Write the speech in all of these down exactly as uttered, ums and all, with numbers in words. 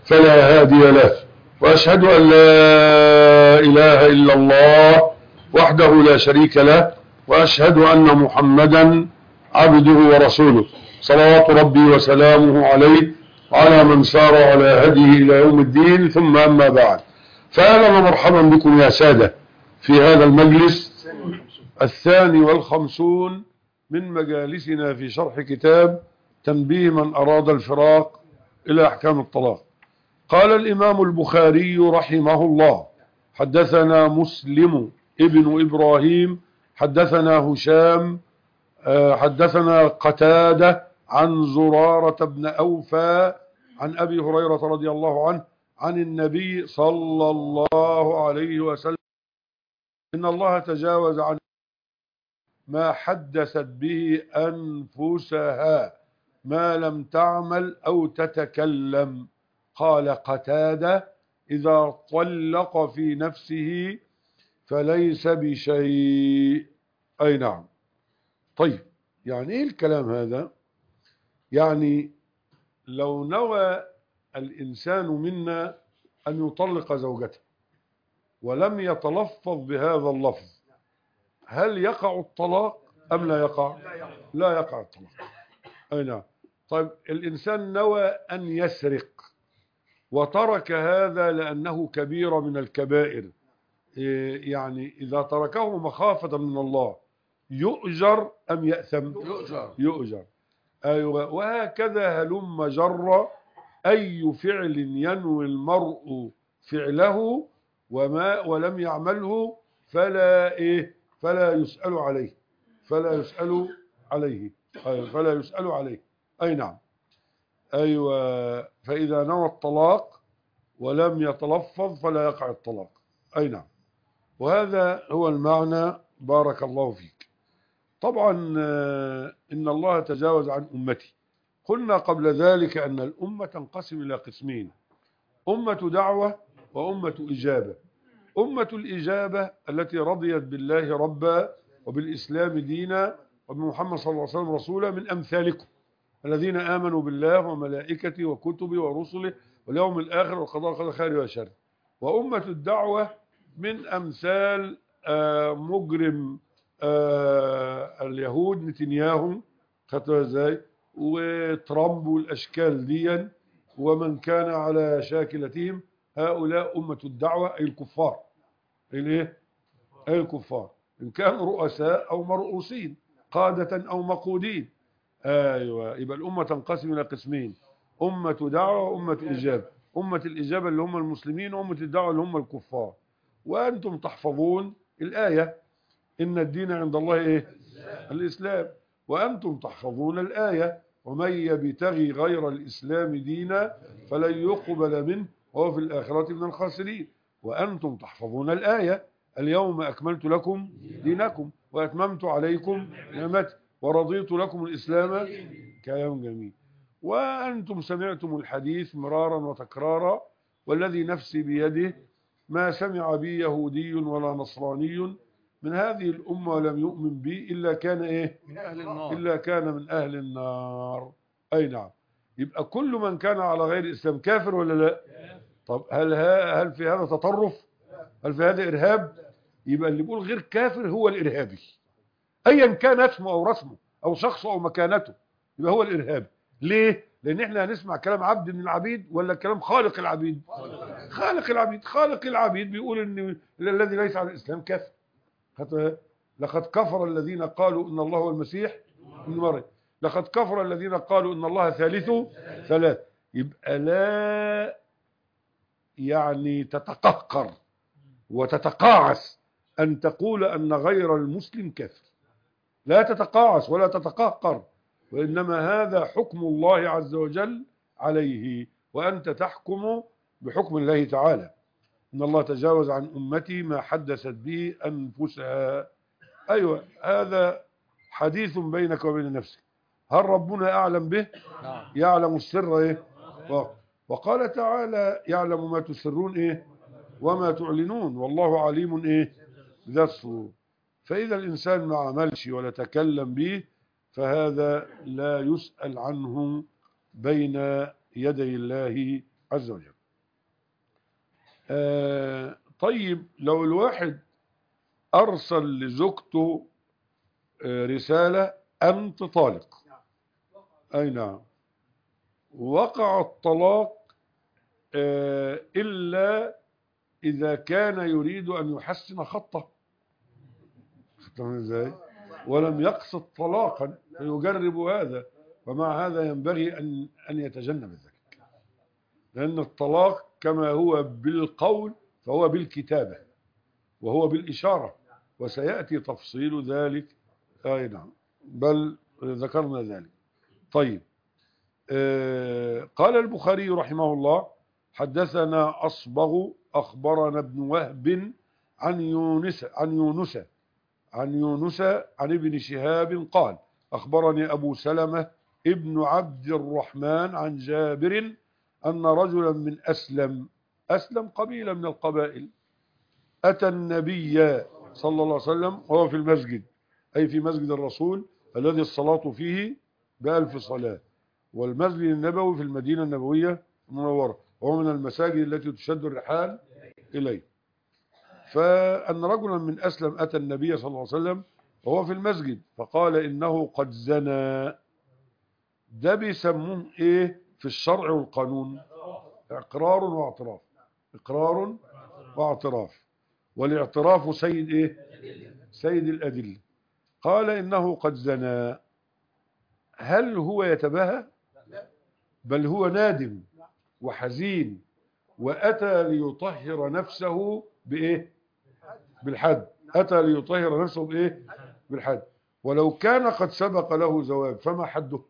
فلا هادي له، وأشهد أن لا إله إلا الله وحده لا شريك له، وأشهد أن محمدا عبده ورسوله صلوات ربي وسلامه عليه وعلى من سار على هديه إلى يوم الدين. ثم أما بعد، فأهلا ومرحبا بكم يا سادة في هذا المجلس الثاني والخمسون من مجالسنا في شرح كتاب تنبيه من أراد الفراق إلى أحكام الطلاق. قال الإمام البخاري رحمه الله: حدثنا مسلم ابن إبراهيم حدثنا هشام حدثنا قتادة عن زرارة بن أوفى عن أبي هريرة رضي الله عنه عن النبي صلى الله عليه وسلم إن الله تجاوز عن ما حدثت به أنفسها ما لم تعمل أو تتكلم. قال قتادة: إذا طلق في نفسه فليس بشيء. أي نعم. طيب، يعني إيه الكلام هذا؟ يعني لو نوى الإنسان منا أن يطلق زوجته ولم يتلفظ بهذا اللفظ، هل يقع الطلاق أم لا يقع؟ لا يقع الطلاق. أي نعم. طيب، الإنسان نوى أن يسرق وترك هذا لأنه كبيرة من الكبائر، يعني إذا تركه مخافة من الله يؤجر أم يأثم؟ يؤجر. يؤجر. أيوة. وهكذا هلم جر أي فعل ينوي المرء فعله وما ولم يعمله فلا إيه فلا يسأل عليه فلا يسأل عليه أيوة. فلا يسأل عليه. أي نعم. أيوة. فإذا نوى الطلاق ولم يتلفظ فلا يقع الطلاق. أي نعم. وهذا هو المعنى. بارك الله فيك. طبعا إن الله تجاوز عن أمتي. قلنا قبل ذلك أن الأمة تنقسم إلى قسمين: أمة دعوة وأمة إجابة. أمة الإجابة التي رضيت بالله ربا وبالإسلام دينا وبمحمد صلى الله عليه وسلم رسولا من أمثالكم الذين آمنوا بالله وملائكته وكتبه ورسله واليوم الآخر والقضاء قدر خير وشر. وأمة الدعوة من أمثال مجرم اليهود نتنياهو، خدتوا ازاي، وترامب والاشكال دي ومن كان على شاكلتهم. هؤلاء أمة الدعوة أي الكفار. أي الايه؟ أي الكفار، إن كانوا رؤساء أو مرؤوسين، قادة أو مقودين. أيوة. يبقى الأمة تنقسم إلى قسمين: أمة دعوة وأمة إجابة. أمة الإجابة اللي هم المسلمين، وأمة الدعوة اللي هم الكفار. وأنتم تحفظون الآية: إن الدين عند الله إيه؟ الإسلام. وأنتم تحفظون الآية: ومن يبتغي غير الإسلام دينا فلن يقبل منه وهو في الآخرة من الخاسرين. وأنتم تحفظون الآية: اليوم أكملت لكم دينكم وأتممت عليكم نعمتي ورضيت لكم الإسلام كيوم جميل. وأنتم سمعتم الحديث مرارا وتكرارا: والذي نفسي بيده ما سمع بي يهودي ولا نصراني من هذه الأمة ولم يؤمن بي إلا كان إيه؟ من أهل النار. إلا كان من أهل النار. أي نعم. يبقى كل من كان على غير الإسلام كافر ولا لا؟ طب هل هل في هذا تطرف؟ هل في هذا إرهاب؟ يبقى اللي بيقول غير كافر هو الإرهابي، أيا كان اسمه أو رسمه أو شخصه أو مكانته، يبقى هو الإرهابي. ليه؟ لأن احنا هنسمع كلام عبد من العبيد ولا كلام خالق العبيد؟ خالق العبيد. خالق العبيد بيقول إن الذي ليس على الإسلام كافر. لقد كفر الذين قالوا إن الله هو المسيح ابن مريم. لقد كفر الذين قالوا إن الله ثالث ثلاث. يبقى لا يعني تتقهقر وتتقاعس أن تقول أن غير المسلم كافر. لا تتقاعس ولا تتقهقر، وإنما هذا حكم الله عز وجل عليه، وأنت تحكم بحكم الله تعالى. إن الله تجاوز عن أمتي ما حدثت به أنفسها. أيوة. هذا حديث بينك وبين نفسك. هل ربنا أعلم به؟ يعلم السر إيه؟ وقال تعالى: يعلم ما تسرون إيه وما تعلنون والله عليم إيه ذات الصدور. فإذا الإنسان ما عملش ولا تكلم به فهذا لا يسأل عنه بين يدي الله عز وجل. آه طيب لو الواحد أرسل لزوجته آه رسالة أنت طالق، أي نعم، وقع الطلاق آه إلا إذا كان يريد أن يحسن خطه، ازاي؟ ولم يقصد طلاقا فيجرب هذا، ومع هذا ينبغي أن أن يتجنب ذلك، لأن الطلاق كما هو بالقول فهو بالكتابة وهو بالإشارة، وسيأتي تفصيل ذلك. أي نعم، بل ذكرنا ذلك. طيب آه قال البخاري رحمه الله حدثنا أصبغ أخبرنا ابن وهب عن يونس عن يونس عن يونس عن ابن شهاب قال أخبرني أبو سلمة ابن عبد الرحمن عن جابر أن رجلا من أسلم أسلم قبيلة من القبائل أتى النبي صلى الله عليه وسلم وهو في المسجد، أي في مسجد الرسول الذي الصلاة فيه بألف صلاة، والمسجد النبوي في المدينة النبوية المنورة وهو من المساجد التي تشد الرحال إليه. فأن رجلا من أسلم أتى النبي صلى الله عليه وسلم وهو في المسجد فقال إنه قد زنى. ده بيسموه إيه في الشرع والقانون؟ إقرار واعتراف. إقرار واعتراف، والاعتراف سيد إيه؟ سيد الأدلة. قال إنه قد زنى. هل هو يتباهى؟ بل هو نادم وحزين، وأتى ليطهر نفسه بإيه؟ بالحد. أتى ليطهر نفسه بإيه؟ بالحد. ولو كان قد سبق له زواج فما حده؟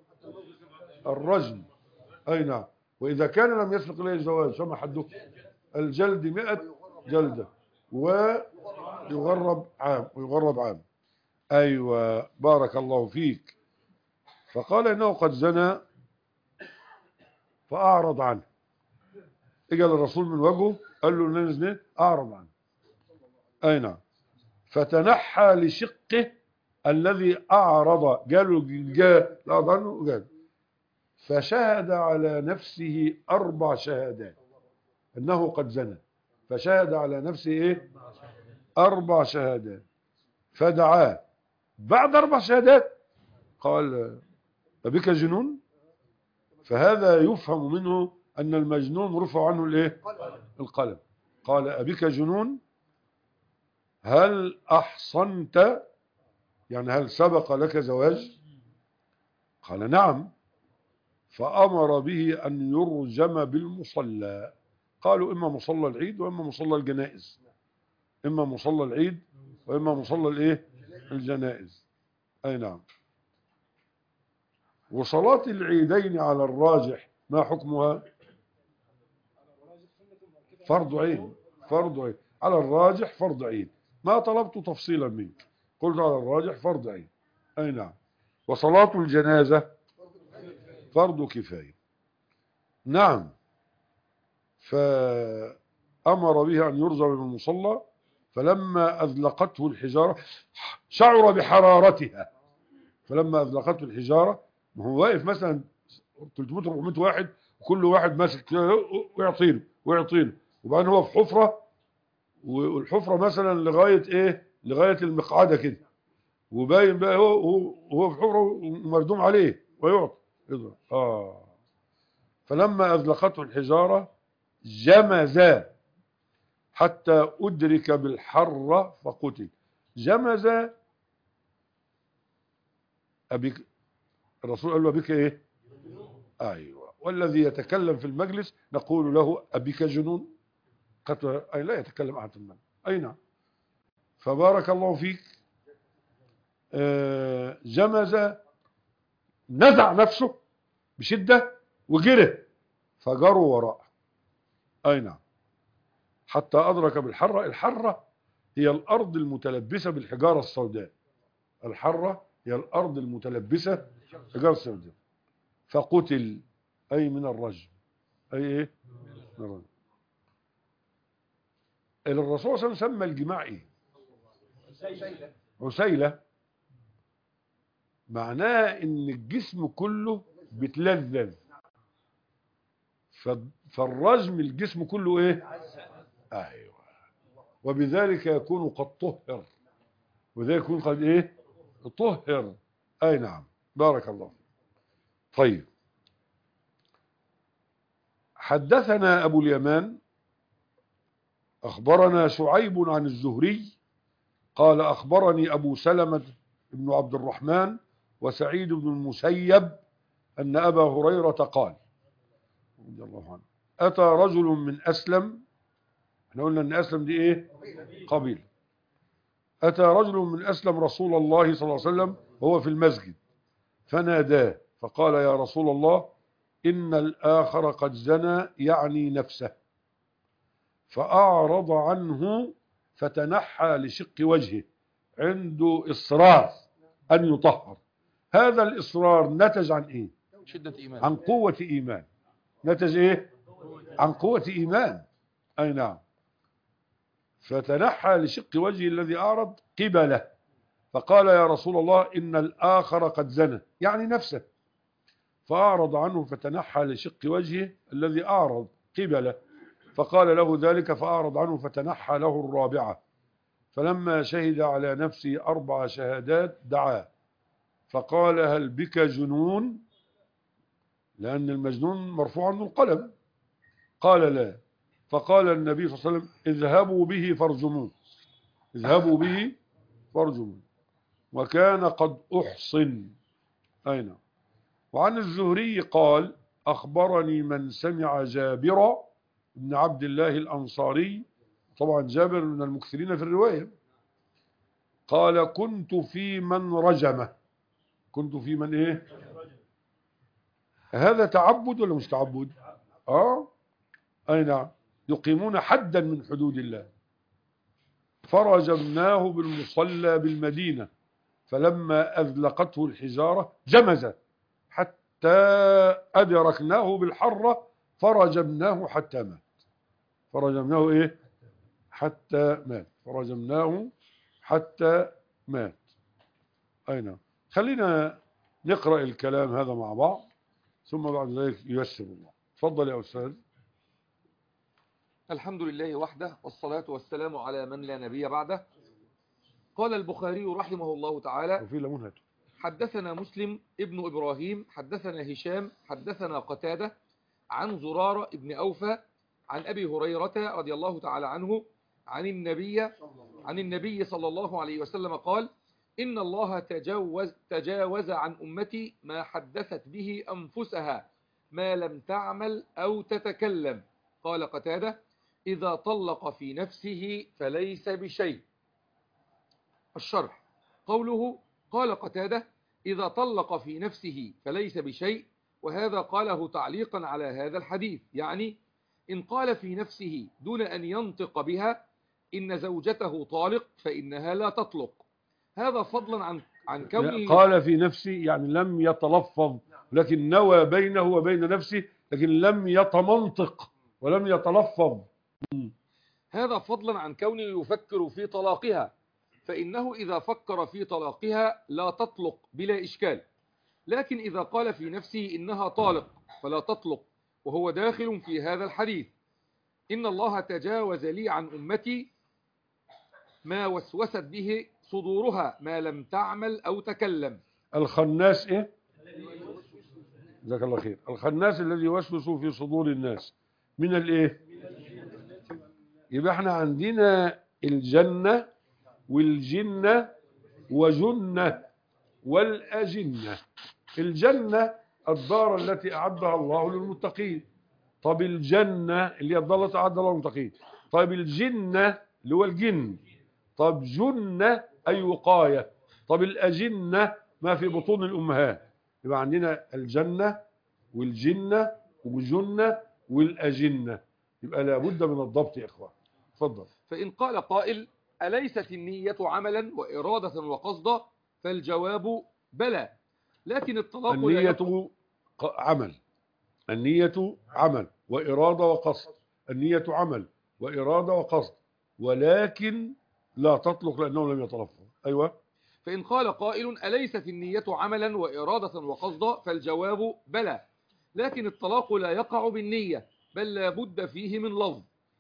الرجم. أي نعم. وإذا كان لم يسبق له زواج فما حده؟ الجلد مئة جلدة ويغرب عام ويغرب عام. أيوة، بارك الله فيك. فقال إنه قد زنى فأعرض عنه. اجى الرسول من وجهه قال له إنني زنيت، أعرض عنه. أي نعم. فتنحى لشقه الذي أعرض، قالوا جاء لا ظنه قال، فشهد على نفسه أربع شهادات أنه قد زنى. فشهد على نفسه إيه؟ أربع شهادات. فدعاه بعد أربع شهادات قال أبك جنون؟ فهذا يفهم منه أن المجنون رفع عنه الإيه؟ القلم. قال أبك جنون؟ هل أحصنت؟ يعني هل سبق لك زواج؟ قال نعم. فأمر به أن يرجم بالمصلى. قالوا إما مصلى العيد وإما مصلى الجنائز، إما مصلى العيد وإما مصلى الإيه؟ الجنائز. أي نعم. وصلاة العيدين على الراجح ما حكمها؟ فرض عين. فرض عين على الراجح، فرض عين. ما طلبت تفصيلا منك، قلت على الراجح فرض عين. أي نعم. وصلاة الجنازة فرض كفاية. نعم. فأمر به أن يرجم بالمصلى، فلما أذلقته الحجارة شعر بحرارتها. فلما أذلقته الحجارة، ما هو واقف مثلا ثلاثمائة أربعمائة واحد وكل واحد ماسك ويعطيله ويعطيله، وبعدين هو في حفرة، والحفرة مثلا لغاية إيه؟ لغاية المقعدة كده، وباين بقى هو هو, هو في حفرة ومردوم عليه ويعطي. آه. فلما أذلقته الحجارة جمز حتى أدرك بالحرة فقتل. جمز أبيك، الرسول قال له أبيك إيه؟ أيوة. والذي يتكلم في المجلس نقول له أبيك جنون؟ أي لا يتكلم أحد في المجلس. أي نعم. فبارك الله فيك. آه جمز، نزع نفسه بشدة وجره، فجروا وراءه. أي نعم. حتى أدرك بالحرة. الحرة هي الأرض المتلبسة بالحجارة السوداء. الحرة هي الأرض المتلبسة بالحجارة السوداء. فقتل، أي من الرجم. أي إيه؟ من الرجم. الرسول صلى الله عليه وسلم سمى الجماع إيه؟ عسيلة. معناه إن الجسم كله بتلذذ. فالرجم الجسم كله إيه؟ أيوة. وبذلك يكون قد طهر، وذلك يكون قد إيه طهر. أي نعم، بارك الله. طيب، حدثنا أبو اليمان أخبرنا شعيب عن الزهري قال أخبرني أبو سلمة بن عبد الرحمن وسعيد بن المسيب أن أبا هريرة قال رضي الله عنه أتى رجل من أسلم، احنا قلنا أن أسلم دي إيه قبيل. أتى رجل من أسلم رسول الله صلى الله عليه وسلم وهو في المسجد فناداه فقال يا رسول الله إن الآخر قد زنى، يعني نفسه، فأعرض عنه فتنحى لشق وجهه، عنده إصرار أن يطهر. هذا الإصرار نتج عن إيه؟ شدة إيمان، عن قوة إيمان. نتج إيه؟ عن قوة إيمان. أي نعم. فتنحى لشق وجهه الذي أعرض قبله فقال يا رسول الله إن الآخر قد زنى، يعني نفسه، فأعرض عنه فتنحى لشق وجهه الذي أعرض قبله فقال له ذلك فأعرض عنه فتنحى له الرابعة، فلما شهد على نفسه أربع شهادات دعاه فقال هل بك جنون، لأن المجنون مرفوع عنه القلم. قال لا، فقال النبي صلى الله عليه وسلم اذهبوا به فارجموه، اذهبوا به فارجموه، وكان قد أحصن. أين؟ وعن الزهري قال أخبرني من سمع جابر بن عبد الله الأنصاري، طبعا جابر من المكثرين في الرواية، قال كنت في من رجمه. كنت في من ايه؟ هذا تعبد ولا مش تعبد؟ اه اي نعم، يقيمون حدا من حدود الله. فرجمناه بالمصلى بالمدينة فلما أذلقته الحجارة جمز حتى أدركناه بالحرة فرجمناه حتى مات. فرجمناه ايه؟ حتى مات. فرجمناه حتى مات. أي نعم. خلينا نقرأ الكلام هذا مع بعض ثم بعد ذلك ييسر الله. تفضل يا أستاذ. الحمد لله وحده والصلاة والسلام على من لا نبي بعده. قال البخاري رحمه الله تعالى وفي لمنهج. حدثنا مسلم ابن إبراهيم حدثنا هشام حدثنا قتادة عن زرارة ابن أوفى عن أبي هريرة رضي الله تعالى عنه عن النبي عن النبي صلى الله عليه وسلم قال إن الله تجاوز, تجاوز عن أمتي ما حدثت به أنفسها ما لم تعمل أو تتكلم. قال قتادة إذا طلق في نفسه فليس بشيء. الشرح قوله قال قتادة إذا طلق في نفسه فليس بشيء، وهذا قاله تعليقا على هذا الحديث، يعني إن قال في نفسه دون أن ينطق بها إن زوجته طالق فإنها لا تطلق، هذا فضلا عن عن كونه قال في نفسي يعني لم يتلفظ، لكن نوى بينه وبين نفسه، لكن لم يتمنطق ولم يتلفظ. هذا فضلا عن كونه يفكر في طلاقها، فإنه إذا فكر في طلاقها لا تطلق بلا إشكال، لكن إذا قال في نفسه إنها طالق فلا تطلق، وهو داخل في هذا الحديث إن الله تجاوز لي عن أمتي ما وسوست به صدورها ما لم تعمل أو تكلم. الخناس إيه؟ جزاك الله خير. الخناس الذي يوسوس في صدور الناس من الإيه؟ يبقى احنا عندنا الجنة والجنة وجنة والأجنة. الجنة الدار التي أعدها الله للمتقين. طب الجنة اللي هي الدار التي أعدها الله للمتقين. طب الجنة اللي هو الجن. طب جنة أي وقاية. طب الأجنة ما في بطون الأمهات. يبقى عندنا الجنة والجنة والجنة والأجنة. يبقى لابد من الضبط يا إخوان. تفضل. فإن قال قائل أليست النية عملا وإرادة وقصدا، فالجواب بلى، لكن الطلاق النية عمل. النية عمل وإرادة وقصد. النية عمل وإرادة وقصد، ولكن لا تطلق لأنه لم يتلفظ. أيوة. فإن قال قائل أليست النية عملا وإرادة وقصدا، فالجواب بلى، لكن الطلاق لا يقع بالنية بل لا بد فيه من لفظ،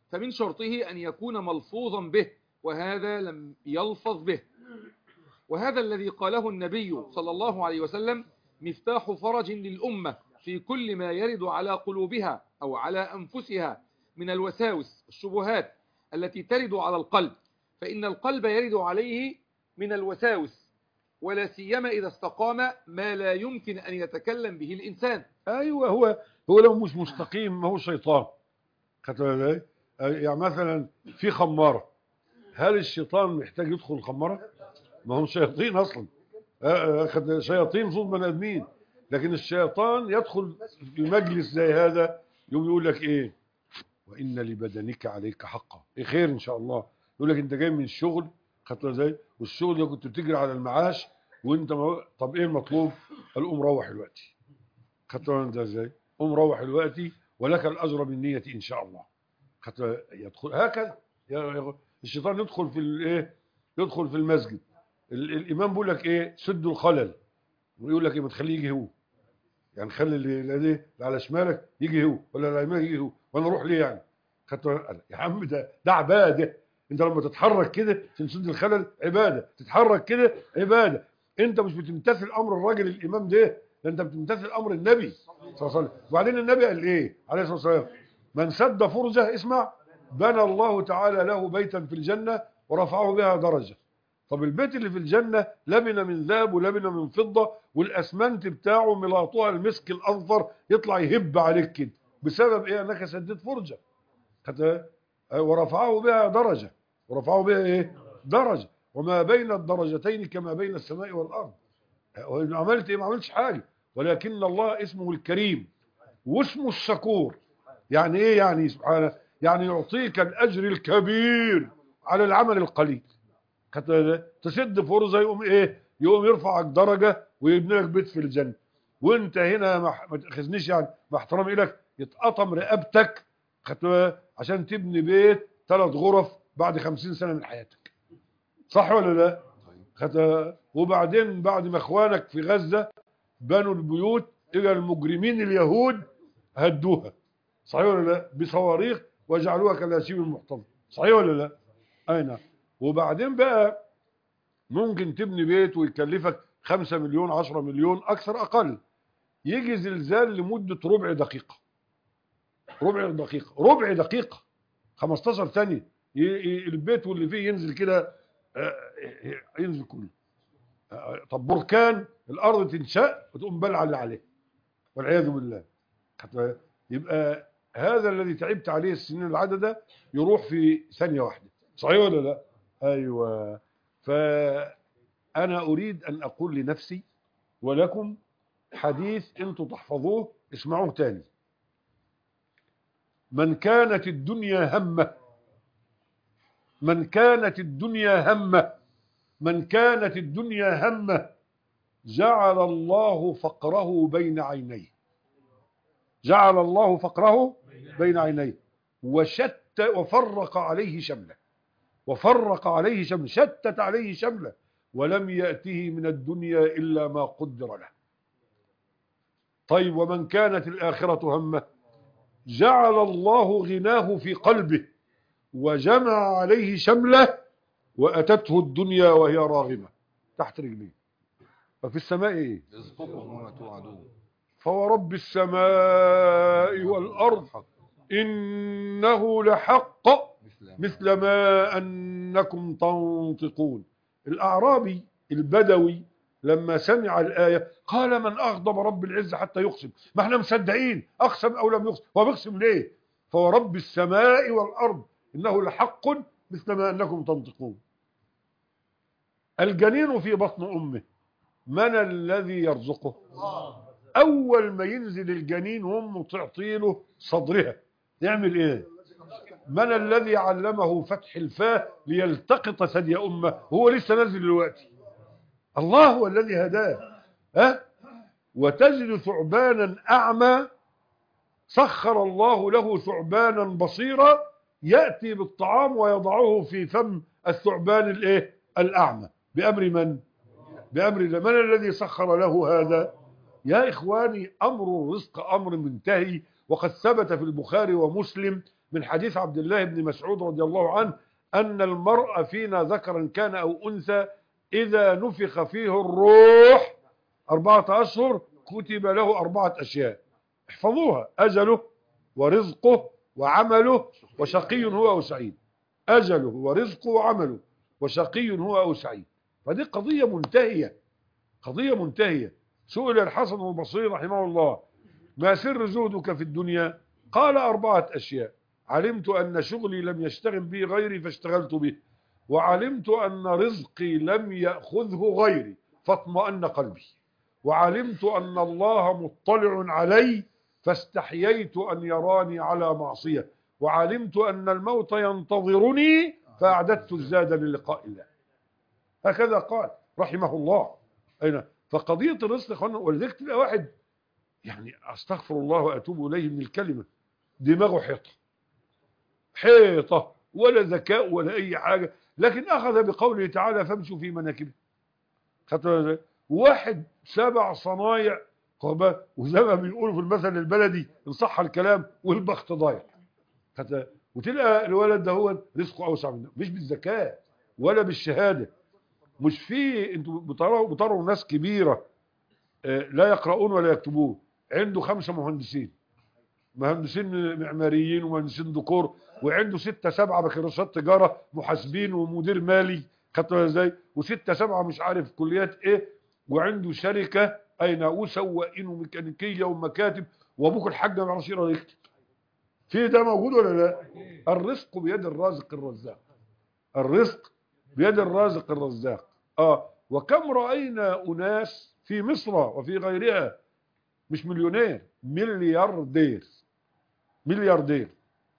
فمن شرطه أن يكون ملفوظا به، وهذا لم يلفظ به. وهذا الذي قاله النبي صلى الله عليه وسلم مفتاح فرج للأمة في كل ما يرد على قلوبها أو على أنفسها من الوساوس والشبهات التي ترد على القلب، فإن القلب يرد عليه من الوساوس، ولا سيما إذا استقام ما لا يمكن أن يتكلم به الإنسان. ايوه، هو هو لو مش مستقيم ما هو شيطان. خدت بالك؟ يعني مثلا في خماره، هل الشيطان محتاج يدخل الخماره؟ ما هم شياطين اصلا، خد شياطين صوت بني ادمين. لكن الشيطان يدخل في مجلس زي هذا يوم يقول لك ايه؟ وان لبدنك عليك حقا، ايه خير ان شاء الله. يقول لك انت جاي من الشغل، خدت ازاي؟ والشغل ده كنت بتجري على المعاش وانت ما... طب ايه المطلوب؟ قال قوم روح دلوقتي. خدت انت ازاي؟ قوم روح دلوقتي ولك الاجر بالنيه ان شاء الله. خدت يدخل هكذا. الشيطان يدخل في الايه؟ يدخل في المسجد، ال... الامام بيقول لك ايه؟ سدوا الخلل، ويقول لك ايه؟ ما تخليه يجي هو، يعني خلي اللي, اللي على شمالك يجي هو، ولا على يمينك يجي هو، وانا اروح ليه يعني؟ خدت يا عم، ده ده عباده. انت لما تتحرك كده عشان تسد الخلل عباده، تتحرك كده عباده. انت مش بتمتثل امر الراجل الامام ده، ده انت بتمتثل امر النبي صلى الله عليه وسلم. وبعدين النبي قال ايه عليه الصلاه والسلام؟ من سد فرجه، اسمع، بنى الله تعالى له بيتا في الجنه ورفعه بها درجه. طب البيت اللي في الجنه لبنه من ذهب ولبنه من فضه، والاسمنت بتاعه ملاطوها المسك الاظفر، يطلع يهب عليك كده بسبب ايه؟ انك سديت فرجه. ورفعه بها درجه، ورفعه بها ايه؟ درجه. وما بين الدرجتين كما بين السماء والارض. عملت ايه؟ ما عملتش حاجه، ولكن الله اسمه الكريم واسمه الشكور. يعني ايه يعني سبحانه؟ يعني يعطيك الاجر الكبير على العمل القليل. تسد فرصه يقوم ايه؟ يقوم يرفعك درجه ويبني لك بيت في الجنه، وانت هنا ما تاخذنيش يعني مع احترامي لك، يتقطم رقبتك عشان تبني بيت ثلاث غرف بعد خمسين سنه من حياتك. صح ولا لا؟ وبعدين بعد ما اخوانك في غزه بنوا البيوت الى المجرمين اليهود هدوها، صحيح ولا لا؟ بصواريخ وجعلوها كلاسيب المحتضر، صحيح ولا لا؟ اي نعم. وبعدين بقى ممكن تبني بيت ويكلفك خمسة مليون، عشرة مليون، اكثر اقل، يجي زلزال لمده ربع دقيقه، ربع دقيقه ربع دقيقه خمستاشر ثانيه، البيت واللي فيه ينزل كده، ينزل كله. طب بركان، الارض تنشق وتقوم بلع اللي عليه والعياذ بالله. يبقى هذا الذي تعبت عليه السنين العدده يروح في ثانيه واحده، صحيح ولا لا؟ ايوه. فانا اريد ان اقول لنفسي ولكم حديث انتم تحفظوه، اسمعوه تاني. من كانت الدنيا همه، من كانت الدنيا همه من كانت الدنيا همه جعل الله فقره بين عينيه، جعل الله فقره بين عينيه وشت وفرق عليه شمله، وفرق عليه شمله، شتت عليه شمله، ولم يأته من الدنيا إلا ما قدر له. طيب ومن كانت الآخرة همه جعل الله غناه في قلبه وجمع عليه شمله وأتته الدنيا وهي راغمة تحت رجليه. ففي السماء ايه؟ رزقكم وما توعدون. فورب السماء والأرض إنه لحق مثل ما أنكم تنطقون. الأعرابي البدوي لما سمع الآية قال من أغضب رب العزة حتى يقسم؟ ما احنا مصدقين، أقسم أو لم يقسم، هو بيقسم ليه؟ فورب السماء والأرض إنه لحق مثل ما أنكم تنطقون. الجنين في بطن أمه من الذي يرزقه؟ أول ما ينزل الجنين وأمه تعطيله صدرها يعمل إيه؟ من الذي علمه فتح الفاه ليلتقط ثدي أمه هو لسه نازل دلوقتي؟ الله هو الذي هداه. ها؟ وتجد ثعبانا أعمى سخر الله له ثعبانا بصيرا يأتي بالطعام ويضعه في فم الثعبان الايه؟ الأعمى. بأمر من؟ بأمر الله. من الذي سخر له هذا؟ يا إخواني أمر الرزق أمر منتهي، وقد ثبت في البخاري ومسلم من حديث عبد الله بن مسعود رضي الله عنه أن المرء فينا ذكرا كان أو أنثى إذا نفخ فيه الروح أربعة أشهر كتب له أربعة أشياء احفظوها: أجله ورزقه وعمله وشقي هو أو سعيد. أجله ورزقه وعمله وشقي هو أو سعيد. فدي قضية منتهية، قضية منتهية. سئل الحسن البصري رحمه الله: ما سر زهدك في الدنيا؟ قال: أربعة أشياء: علمت أن شغلي لم يشتغل به غيري فاشتغلت به، وعلمت أن رزقي لم يأخذه غيري فاطمأن قلبي، وعلمت أن الله مطلع علي فاستحييت أن يراني على معصية، وعلمت أن الموت ينتظرني فأعددت الزاد للقاء الله. هكذا قال رحمه الله. أين فقضية الرزق يا اخوانا، ولذلك تبقى واحد يعني استغفر الله واتوب اليه من الكلمه دماغه حيطه حيطه، ولا ذكاء ولا اي حاجه، لكن اخذ بقوله تعالى: فامشوا في مناكبه. خدت واحد سبع صنايع، وزي ما بيقولوا في المثل البلدي ان صح الكلام، والبخت ضايع. وتلقى الولد ده هو رزقه اوسع منه، مش بالذكاء ولا بالشهاده. مش في انتوا بتروا بتروا ناس كبيره لا يقرؤون ولا يكتبون، عنده خمسه مهندسين مهندسين معماريين ومهندسين ديكور، وعنده ستة سبعة بكالوريوسات تجارة، محاسبين ومدير مالي، خدتوا ازاي، وستة سبعة مش عارف كليات ايه، وعنده شركة اين وسواقين وميكانيكية ومكاتب، وابوك الحاج ما بيعرفش يقرا ويكتب. في ده موجود ولا لا؟ الرزق بيد الرازق الرزاق. الرزق بيد الرازق الرزاق. اه وكم رأينا أناس في مصر وفي غيرها مش مليونير، ملياردير. ملياردير.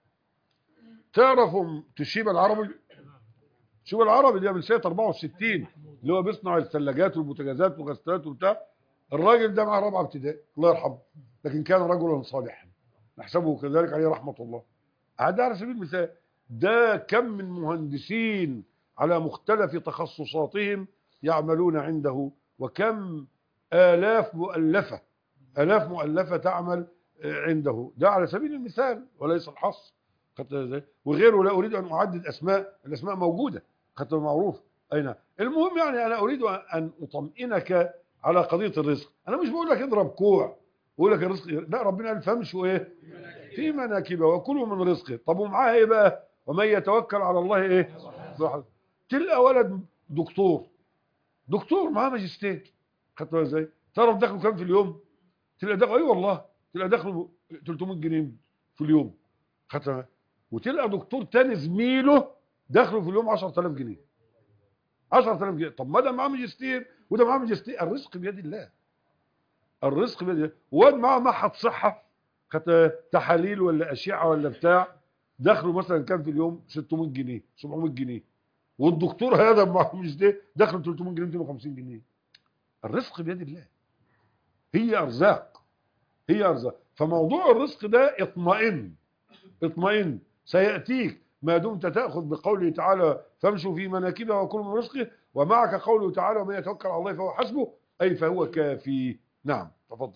تعرفوا تشيب العربي؟ تشيب العربي ده من سنة أربعة وستين، اللي هو بيصنع الثلاجات والبوتاجازات والغسالات وبتاع. الراجل ده معاه رابعه ابتدائي الله يرحمه، لكن كان رجلا صالحا نحسبه كذلك عليه رحمة الله. هذا على سبيل المثال. ده كم من مهندسين على مختلف تخصصاتهم يعملون عنده، وكم آلاف مؤلفة آلاف مؤلفة تعمل عنده. ده على سبيل المثال وليس الحصر. وغيره لا أريد أن أعدد أسماء، الأسماء موجودة حتى معروف أين. المهم يعني أنا أريد أن أطمئنك على قضية الرزق. أنا مش بقول لك اضرب كوع ويقول لك الرزق، لا، ربنا قال فامشوا ايه في مناكبه وكلوا من رزقه. طب ومعاها ايه بقى؟ ومن يتوكل على الله ايه. تلقى ولد دكتور دكتور معاه ماجستير، خدت بالك ازاي؟ تعرف دخله كام في اليوم؟ تلقى دخله اي والله تلقى دخله ثلاثمائة جنيه في اليوم، خدت بالك؟ وتلقى دكتور تاني زميله دخله في اليوم عشرة آلاف جنيه. عشرة آلاف جنيه. طب ما ده معاه ماجستير وده معاه ماجستير. الرزق بيد الله. الرزق بيد الله. واد معاه معهد صحه، خدت تحاليل ولا اشعه ولا بتاع، دخله مثلا كام في اليوم؟ ستمائة جنيه سبعمائة جنيه. والدكتور هذا معاه ماجستير دخله ثلاثمائة جنيه مئتين وخمسين جنيه. الرزق بيد الله. هي ارزاق هي ارزاق. فموضوع الرزق ده اطمئن اطمئن سياتيك ما دمت تاخذ بقوله تعالى فامشوا في مناكبها وكلوا من رزقه، ومعك قوله تعالى ومن يتوكل على الله فهو حسبه، اي فهو كافي. نعم تفضل.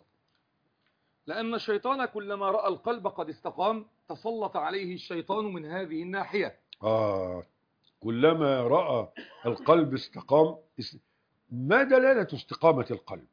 لأن الشيطان كلما رأى القلب قد استقام تسلط عليه الشيطان من هذه الناحية. آه كلما رأى القلب استقام. ما دلالة استقامة القلب؟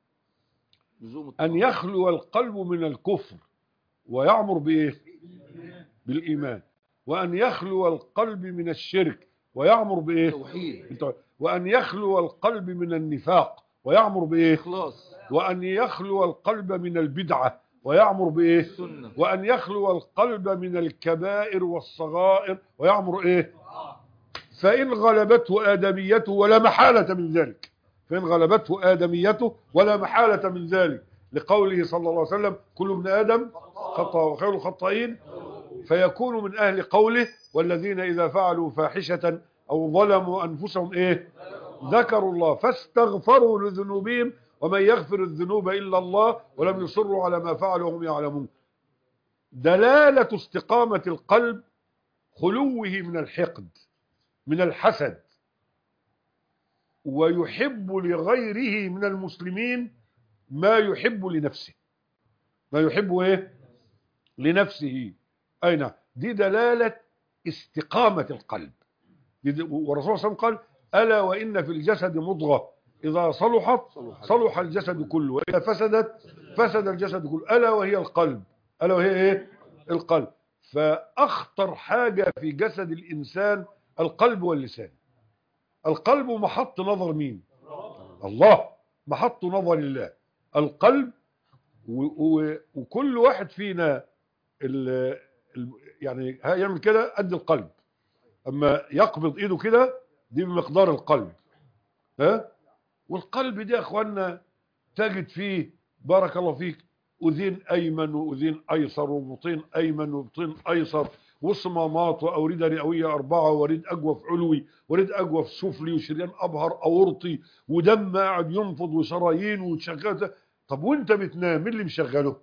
أن يخلو القلب من الكفر ويعمر بإيه؟ بالإيمان. وأن يخلو القلب من الشرك ويعمر بإيه؟ توحيد. وأن يخلو القلب من النفاق ويعمر بإيه؟ إخلاص. وأن يخلو القلب من البدعة ويعمر بإيه؟ سنة. وأن يخلو القلب من الكبائر والصغائر ويعمر إيه؟ فإن غلبته آدميته ولا محالة من ذلك فإن غلبته آدميته ولا محالة من ذلك لقوله صلى الله عليه وسلم كل ابن آدم خطأ وخير الخطائين، فيكون من أهل قوله والذين إذا فعلوا فاحشة أو ظلموا أنفسهم إيه؟ ذكروا الله فاستغفروا لذنوبهم ومن يغفر الذنوب إلا الله ولم يصروا على ما فعلوا وهم يعلمون. دلالة استقامة القلب خلوه من الحقد من الحسد، ويحب لغيره من المسلمين ما يحب لنفسه. ما يحب ايه؟ لنفسه. اين دي دلالة استقامة القلب. والرسول صلى الله عليه وسلم قال ألا وإن في الجسد مضغة إذا صلحت صلح الجسد كله وإذا فسدت فسد الجسد كله ألا وهي القلب. ألا وهي إيه؟ القلب. فأخطر حاجة في جسد الإنسان القلب واللسان. القلب محط نظر مين؟ الله. محط نظر الله القلب. وكل واحد فينا ال ال يعني يعمل كده قد القلب. اما يقبض ايده كده دي بمقدار القلب. ها؟ والقلب ده يا اخوانا تجد فيه بارك الله فيك اذين ايمن واذين ايسر وبطين ايمن وبطين ايسر وصمامات واورده رئويه اربعه وريد اجوف علوي وريد اجوف سفلي وشريان ابهر اورطي ودم قاعد ينفض وشرايين وتشغل. طب وانت بتنام مين اللي مشغله؟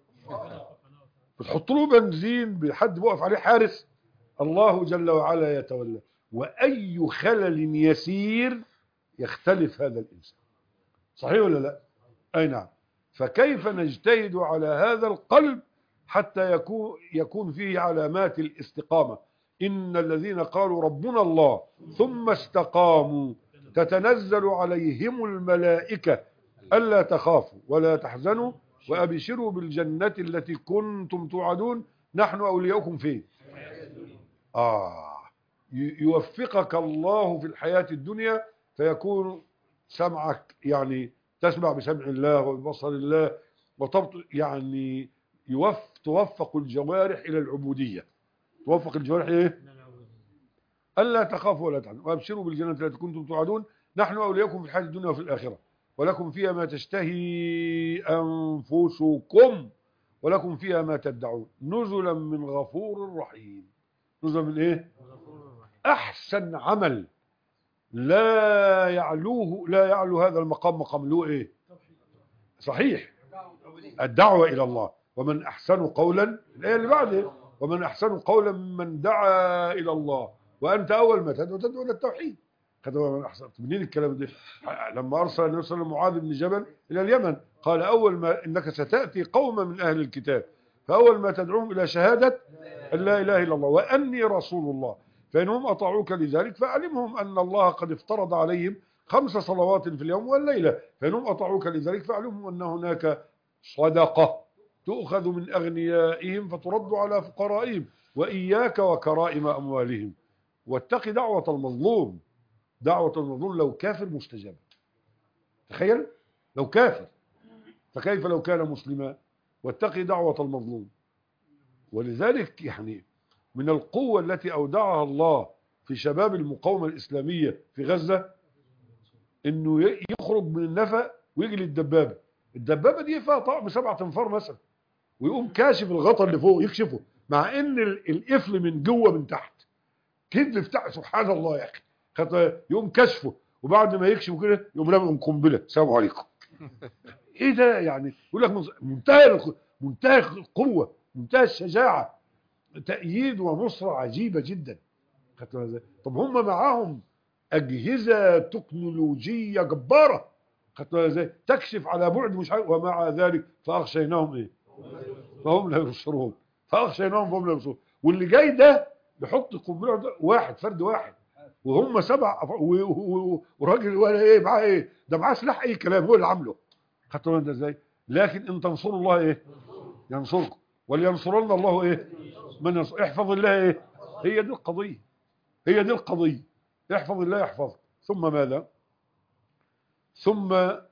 بتحط له بنزين بحد بيقف عليه حارس؟ الله جل وعلا يتولى. واي خلل يسير يختلف هذا الانسان. صحيح ولا لا؟ اي نعم. فكيف نجتهد على هذا القلب حتى يكون يكون فيه علامات الاستقامة؟ إن الذين قالوا ربنا الله ثم استقاموا تتنزل عليهم الملائكة ألا تخافوا ولا تحزنوا وأبشروا بالجنة التي كنتم توعدون نحن أولياؤكم فيه. آه يوفقك الله في الحياة الدنيا فيكون سمعك يعني تسمع بسمع الله وبصر الله وتبطل يعني يوف توفق الجوارح إلى العبودية. توفق الجوارح إيه؟ ألا تخافوا ولا تحزنوا وأبشروا بالجنة التي كنتم توعدون نحن أولياؤكم في الحياة الدنيا وفي الآخرة ولكم فيها ما تشتهي أنفسكم ولكم فيها ما تدعون نزلا من غفور رحيم. نزلا من إيه؟ أحسن عمل لا يعلوه لا يعلو هذا المقام مقام له إيه؟ صحيح الدعوة إلى الله. ومن أحسن قولا الآية اللي بعده ومن أحسن قولا ممن دعا إلى الله وأنت أول ما تدعو تدعو إلى التوحيد. من أحسن منين الكلام ده؟ لما أرسل النبي صلى الله عليه وسلم معاذ بن جبل إلى اليمن قال أول ما إنك ستأتي قوما من أهل الكتاب فأول ما تدعوهم إلى شهادة أن لا إله إلا الله وأني رسول الله فإنهم أطاعوك لذلك فأعلمهم أن الله قد افترض عليهم خمس صلوات في اليوم والليلة فإنهم أطاعوك لذلك فأعلمهم أن هناك صدقة تؤخذ من أغنيائهم فترد على فقرائهم وإياك وكرائم أموالهم واتق دعوة المظلوم. دعوة المظلوم لو كافر مستجابة. تخيل لو كافر فكيف لو كان مسلما؟ واتق دعوة المظلوم. ولذلك يعني من القوة التي أودعها الله في شباب المقاومة الإسلامية في غزة إنه يخرج من النفق ويجي للدبابة. الدبابة دي فيها طقم سبعة انفار مثلا ويقوم كاشف الغطا اللي فوق يكشفه مع ان القفل من جوه من تحت كده بتاع سبحان الله يا اخي يقوم كشفه وبعد ما يكشفه كده يقوم رامي قنبله السلام عليكم. ايه ده يعني؟ يقول لك منتهى منتهى القوه منتهى الشجاعه تأييد ونصره عجيبه جدا. طب هم معاهم اجهزه تكنولوجيه جباره تكشف على بعد مش عارف ومع ذلك فاغشيناهم ايه فهم لا يبصرون فاغشيناهم فهم لا يبصرون. واللي جاي ده بيحط قنبله واحد فرد واحد وهم سبع وراجل ولا ايه معاه ايه ده معاه سلاح اي كلام هو اللي عامله. خدتوا بالكم ازاي؟ لكن ان تنصروا الله ايه ينصركم ولينصرن الله ايه من ينصر. احفظ الله ايه هي دي القضيه هي دي القضيه احفظ الله يحفظك. ثم ماذا؟ ثم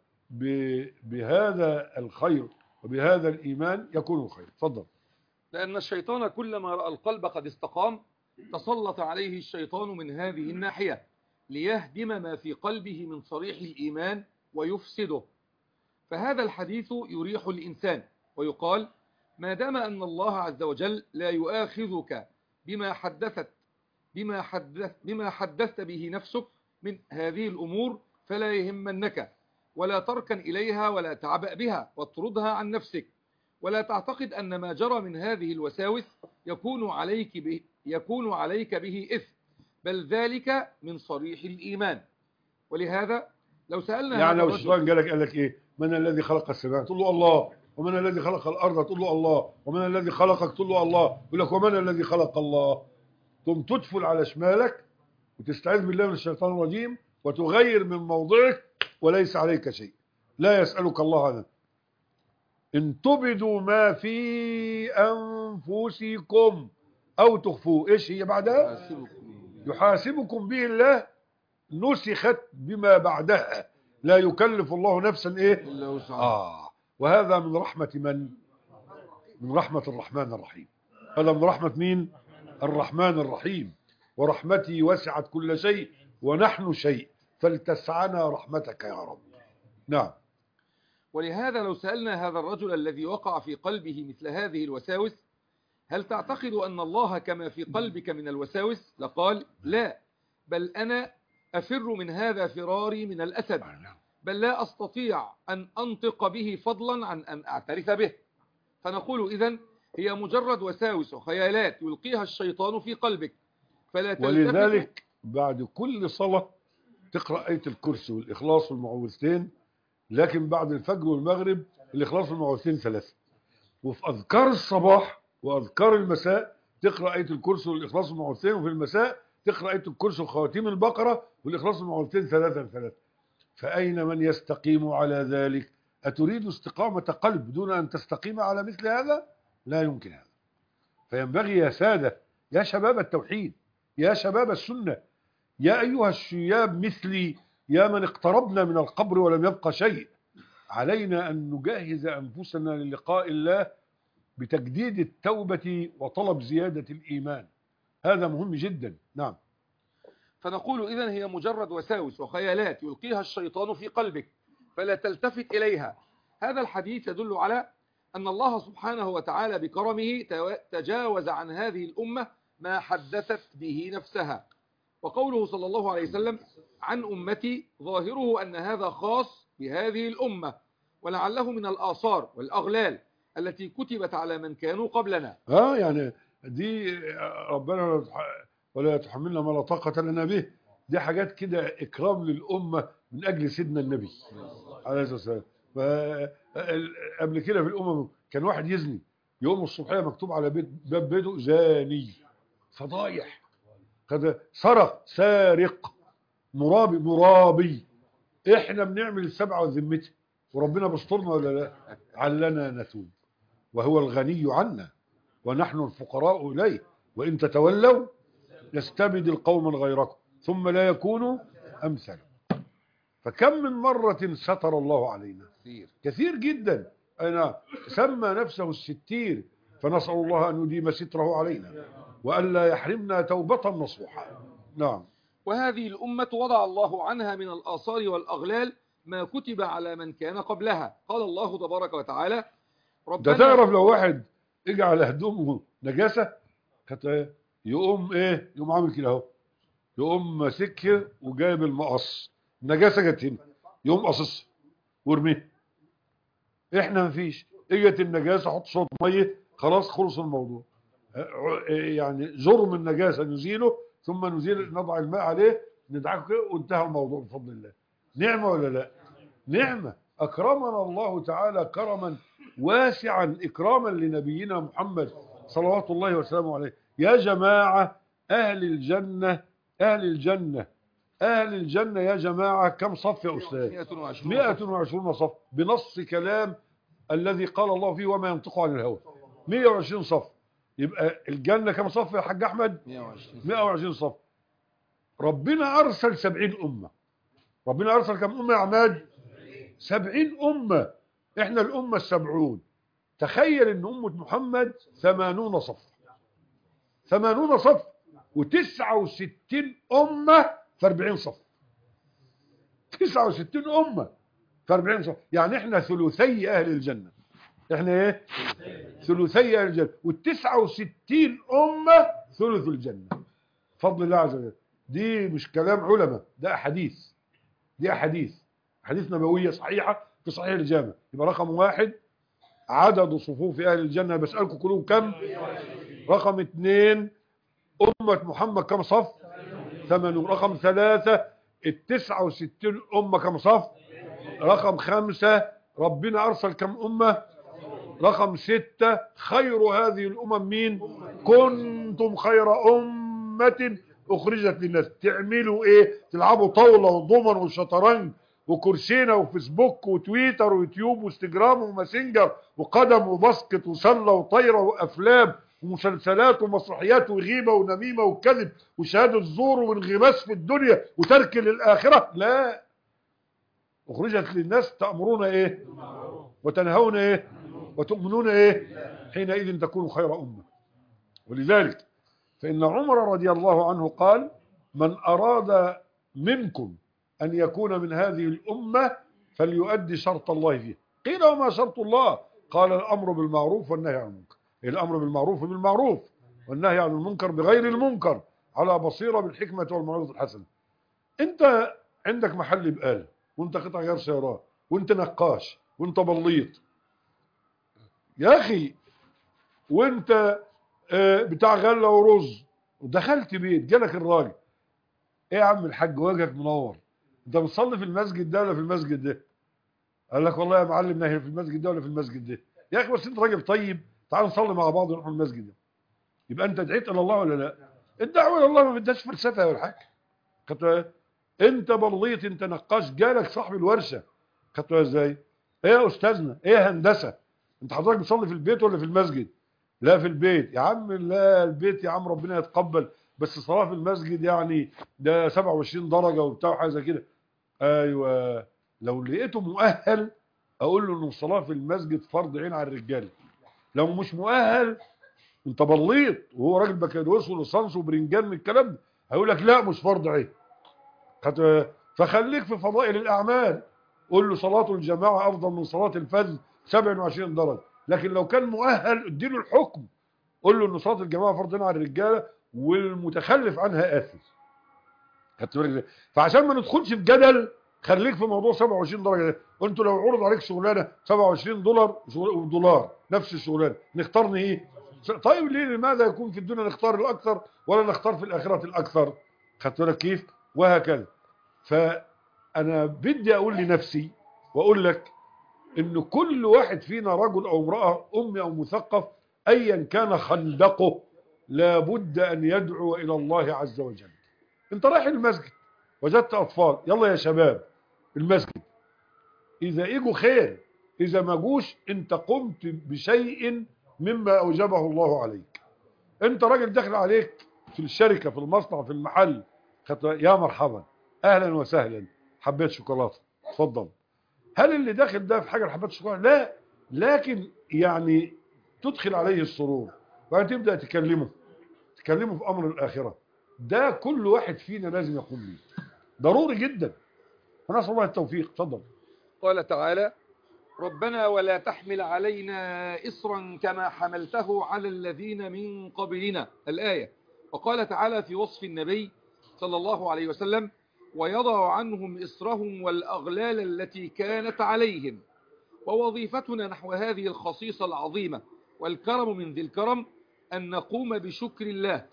بهذا الخير وبهذا الإيمان يكون الخير. تفضل. لأن الشيطان كلما رأى القلب قد استقام تسلط عليه الشيطان من هذه الناحية ليهدم ما في قلبه من صريح الإيمان ويفسده. فهذا الحديث يريح الإنسان ويقال ما دام أن الله عز وجل لا يؤاخذك بما حدثت بما حدث بما حدثت به نفسك من هذه الأمور فلا يهمنك ولا تركن إليها ولا تعبأ بها واطردها عن نفسك ولا تعتقد أن ما جرى من هذه الوساوس يكون عليك به يكون عليك به إثم بل ذلك من صريح الإيمان. ولهذا لو سألنا يعني لو الشيطان قال لك قال لك إيه من الذي خلق السماء تقول له الله ومن الذي خلق الارض تقول له الله، ومن الذي خلقك تقول له الله، يقول لك ومن الذي خلق الله. ثم تدفل على شمالك وتستعيذ بالله من الشيطان الرجيم وتغير من موضعك وليس عليك شيء، لا يسألك الله عنه. إن تبدوا ما في أنفسكم أو تخفوه، إيش هي بعدها؟ يحاسبكم به الله، نسخت بما بعدها، لا يكلف الله نفسا إيه؟ إلا وسعها. آه وهذا من رحمة من؟ من رحمة الرحمن الرحيم. هذا من رحمة مين؟ الرحمن الرحيم. ورحمتي وسعت كل شيء ونحن شيء فلتسعنا رحمتك يا رب. نعم. ولهذا لو سألنا هذا الرجل الذي وقع في قلبه مثل هذه الوساوس هل تعتقد أن الله كما في قلبك من الوساوس؟ لقال لا، بل أنا أفر من هذا فراري من الأسد، بل لا أستطيع أن أنطق به فضلا عن أن أعترف به. فنقول إذن هي مجرد وساوس وخيالات يلقيها الشيطان في قلبك، فلا تلتفت. ولذلك بعد كل صلاة تقرأ آية الكرسي والإخلاص والمعوذتين، لكن بعد الفجر والمغرب الإخلاص والمعوذتين ثلاثة، وفي أذكار الصباح وأذكار المساء تقرأ آية الكرسي والإخلاص والمعوذتين، وفي المساء تقرأ آية الكرسي وخواتيم البقرة والإخلاص والمعوذتين ثلاثة ثلاثة. فأين من يستقيم على ذلك؟ أتريد استقامة قلب دون أن تستقيم على مثل هذا؟ لا يمكن هذا. فينبغي يا سادة، يا شباب التوحيد، يا شباب السنة، يا أيها الشياب مثلي، يا من اقتربنا من القبر ولم يبقى شيء، علينا أن نجهز أنفسنا للقاء الله بتجديد التوبة وطلب زيادة الإيمان. هذا مهم جدا. نعم. فنقول إذن هي مجرد وساوس وخيالات يلقيها الشيطان في قلبك فلا تلتفت إليها. هذا الحديث يدل على أن الله سبحانه وتعالى بكرمه تجاوز عن هذه الأمة ما حدثت به نفسها. وقوله صلى الله عليه وسلم عن أمتي ظاهره أن هذا خاص بهذه الأمة، ولعله من الآثار والأغلال التي كتبت على من كانوا قبلنا. اه يعني دي ربنا ولا يتحملنا ما لا طاقة لنا به، دي حاجات كده إكرام للأمة من أجل سيدنا النبي عليه الصلاة والسلام. قبل كده في الأمم كان واحد يزني يوم الصبحية مكتوب على بيت باب بيته زاني، فضايح، كده سرق، سارق، مرابي، مرابي. احنا بنعمل السبعة وذمتها وربنا بيسترنا ولا لا؟ علنا نتوب وهو الغني عنا ونحن الفقراء إليه، وإن تتولوا يستبدل قوما غيركم ثم لا يكونوا أمثل. فكم من مرة ستر الله علينا كثير جدا. أنا سمى نفسه الستير، فنسأل الله أن يديم ستره علينا وألا يحرمنا توبة نصوحا. نعم. وهذه الأمة وضع الله عنها من الآثار والأغلال ما كتب على من كان قبلها. قال الله تبارك وتعالى ده تعرف لو واحد اجى على هدومه نجاسة كانت يقوم ايه، يقوم عامل كده اهو، يقوم ماسكها وجايب المقص، النجاسة جت هنا يقوم قصصها وارميها. احنا مفيش، اجت النجاسة حط شوية مية خلاص خلص الموضوع. يعني جرم النجاسة نزيله ثم نزيل نضع الماء عليه ندعكه كده وانتهى الموضوع بفضل الله. نعمة ولا لا؟ نعمة. أكرمنا الله تعالى كرما واسعا إكراما لنبينا محمد صلوات الله وسلامه عليه. يا جماعة أهل الجنة، أهل الجنة أهل الجنة يا جماعة كم صف يا أستاذ؟ مئة وعشرون صف بنص كلام الذي قال الله فيه وما ينطق عن الهوى. مئة وعشرين صف. يبقى الجنة كم صف يا حاج أحمد؟ مئة وعشرين صف. ربنا أرسل سبعين أمة. ربنا أرسل كم أمة يا عماد؟ سبعين أمة. إحنا الأمة السبعون. تخيل أن أمة محمد ثمانون صف، ثمانون صف وتسعة وستين أمة في أربعين صف. تسعة وستين أمة في أربعين صف، يعني إحنا ثلثي أهل الجنة. إحنا إيه؟ ثلثي أهل الجنة، والتسعة وستين أمة ثلث الجنة فضل الله عز وجل. دي مش كلام علماء، ده أحاديث، دي أحاديث حديث نبوية صحيحة في صحيح الجامع. يبقى رقم واحد عدد صفوف أهل الجنة، بسألكم كلهم كم؟ رقم اثنين أمة محمد كم صف؟ ثمانون. رقم ثلاثة التسعة وستين أمة كم صف؟ رقم خمسة ربنا أرسل كم أمة؟ رقم ستة، خير هذه الأمم مين؟ كنتم خير أمة أخرجت للناس. تعملوا إيه؟ تلعبوا طاولة وضمن وشطرنج وكرسينا وفيسبوك وتويتر ويوتيوب وانستجرام وماسنجر وقدم وباسكت وسلة وطايرة وأفلام ومسلسلات ومسرحيات وغيبة ونميمة وكذب وشهادة زور وانغماس في الدنيا وترك للآخرة. لا، أخرجت للناس تأمرون إيه وتنهون إيه وتؤمنون إيه، حينئذ تكون خير أمة. ولذلك فإن عمر رضي الله عنه قال: من أراد منكم أن يكون من هذه الأمة فليؤدي شرط الله فيه. قيل: وما شرط الله؟ قال: الأمر بالمعروف والنهي عن المنكر. الأمر بالمعروف بالمعروف والنهي عن المنكر بغير المنكر على بصيرة بالحكمة والموعظة الحسنة. أنت عندك محل بقالة، وأنت قطع غير سيارات، وأنت نقاش، وأنت بليط يا أخي، وأنت بتاع غلة ورز، ودخلت بيت جالك الراجل: ايه يا عم الحاج وجهك منور، انت بتصلي في المسجد ده ولا في المسجد ده؟ قال لك: والله يا معلم ناهي في المسجد ده ولا في المسجد ده. يا اخي بس انت راجل طيب، تعال نصلي مع بعض ونروح المسجد ده. يبقى انت دعيت الى الله ولا لا؟ الدعوه الى الله ما بدهاش فلسفه يا الحاج. خدت انت بليط، انت نقاش، جالك صاحب الورشه، خدتها ازاي؟ ايه يا استاذنا، ايه هندسه، انت حضرتك بتصلي في البيت ولا في المسجد؟ لا في البيت. يا عم لا البيت يا عم ربنا يتقبل، بس صلاه في المسجد يعني ده سبعة وعشرين درجه وبتاع وحاجه زي كده. ايوه، لو لقيته مؤهل اقول له ان الصلاه في المسجد فرض عين على الرجاله. لو مش مؤهل انت بليط وهو راجل بكالوريوس وليسانس وبرنجان من الكلام ده، هيقول لك لا مش فرض عين. فخليك في فضائل الاعمال، قول له صلاه الجماعه افضل من صلاه الفذ سبعة وعشرين درجه. لكن لو كان مؤهل اديله الحكم، قول له ان صلاه الجماعه فرض على الرجاله والمتخلف عنها اثم. خدت بالك؟ فعشان ما ندخلش في جدل خليك في موضوع سبعة وعشرين درجه ده. وانتوا لو عرض عليك شغلانه سبعة وعشرين دولار ودولار نفس الشغلانه، نختار ايه؟ طيب ليه؟ لماذا يكون في الدنيا نختار الاكثر ولا نختار في الاخره الاكثر؟ خدت بالك كيف؟ وهكذا. فانا بدي اقول لنفسي واقول لك ان كل واحد فينا رجل او امراه، امي او مثقف، ايا كان خندقه، لابد ان يدعو الى الله عز وجل. انت رايح المسجد وجدت اطفال، يلا يا شباب المسجد، اذا اجوا خير، اذا ما جوش انت قمت بشيء مما اوجبه الله عليك. انت راجل داخل عليك في الشركه، في المصنع، في المحل، يا مرحبا اهلا وسهلا، حبيت شوكولاته اتفضل. هل اللي داخل ده في حاجه حبيت شوكولاته؟ لا، لكن يعني تدخل عليه السرور وبعدين تبدا تكلمه تكلمه في امر الاخره. ده كل واحد فينا لازم يقوم به، ضروري جدا. ونسال الله التوفيق. اتفضل. قال تعالى: ربنا ولا تحمل علينا إصرا كما حملته على الذين من قبلنا، الآية. وقال تعالى في وصف النبي صلى الله عليه وسلم: ويضع عنهم إصرهم والأغلال التي كانت عليهم. ووظيفتنا نحو هذه الخصيصة العظيمة والكرم من ذي الكرم أن نقوم بشكر الله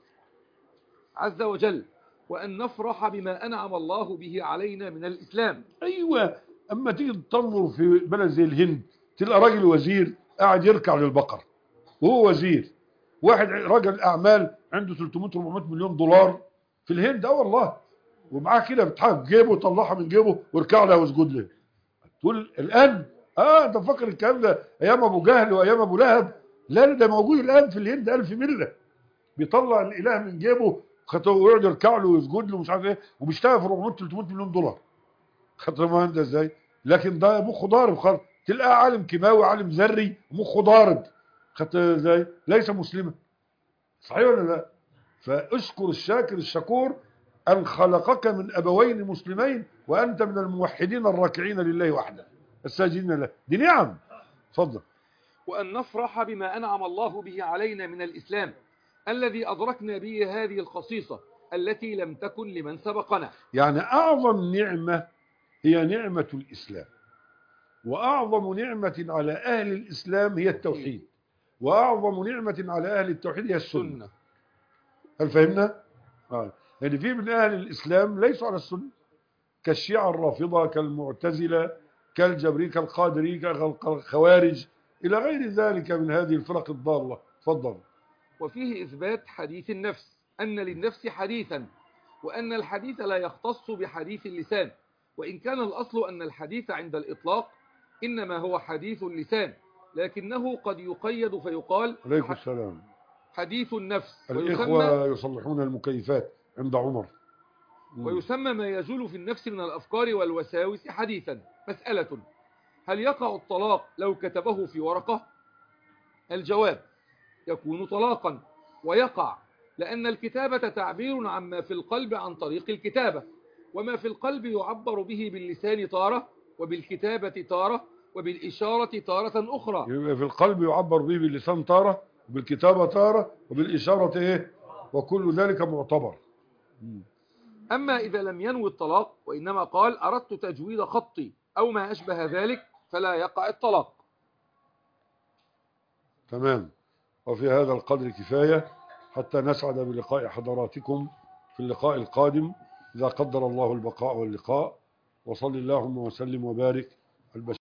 عز وجل، وأن نفرح بما أنعم الله به علينا من الإسلام. ايوه، اما تيجي تنظر في بلد زي الهند تلقى راجل وزير قاعد يركع للبقر وهو وزير. واحد راجل اعمال عنده ثلاثمائة أربعمائة مليون دولار في الهند، اه والله، ومعاه كده بتحط جيبه وطلعها من جيبه واركع لها واسجد لها. تقول الان اه انت فاكر الكلام ده ايام ابو جهل وايام ابو لهب؟ لا، ده موجود الان في الهند ألف مله. بيطلع الاله من جيبه ويقعد يركع له ويسجد له ومش عارف ايه، وبيشتغل في أربعمائة ثلاثمائة مليون دولار. خدت بالك ازاي؟ لكن ده مخه ضارب خالص. تلقاه عالم كيماوي، عالم ذري، مخه ضارب. خدت ازاي؟ ليس مسلما. صحيح ولا لا؟ فاشكر الشاكر الشكور ان خلقك من ابوين مسلمين وانت من الموحدين الراكعين لله وحده الساجدين له. دي نعم. اتفضل. وأن نفرح بما أنعم الله به علينا من الإسلام الذي أدركنا به هذه الخصيصة التي لم تكن لمن سبقنا. يعني أعظم نعمة هي نعمة الإسلام، وأعظم نعمة على أهل الإسلام هي التوحيد، وأعظم نعمة على أهل التوحيد هي السنة. هل فهمنا؟ آه. يعني في من أهل الإسلام ليسوا على السنة، كالشيعة الرافضة، كالمعتزلة، كالجبري، كالقادري، كالخوارج، إلى غير ذلك من هذه الفرق الضالة. تفضل. وفيه إثبات حديث النفس، أن للنفس حديثا، وأن الحديث لا يختص بحديث اللسان، وإن كان الأصل أن الحديث عند الإطلاق إنما هو حديث اللسان، لكنه قد يقيد فيقال عليكم السلام. حديث النفس، الإخوة يصلحون المكيفات عند عمر. ويسمى ما يجول في النفس من الأفكار والوساوس حديثا. مسألة: هل يقع الطلاق لو كتبه في ورقة؟ الجواب: يكون طلاقا ويقع، لأن الكتابة تعبير عما في القلب عن طريق الكتابة، وما في القلب يعبر به باللسان تارة، وبالكتابة تارة، وبالإشارة تارة أخرى. يبقى في القلب يعبر به باللسان تارة، وبالكتابة تارة، وبالإشارة إيه؟ وكل ذلك معتبر. أما إذا لم ينوي الطلاق وإنما قال أردت تجويد خطي أو ما أشبه ذلك فلا يقع الطلاق. تمام. وفي هذا القدر كفاية حتى نسعد بلقاء حضراتكم في اللقاء القادم إذا قدر الله البقاء واللقاء. وصل اللهم وسلم وبارك.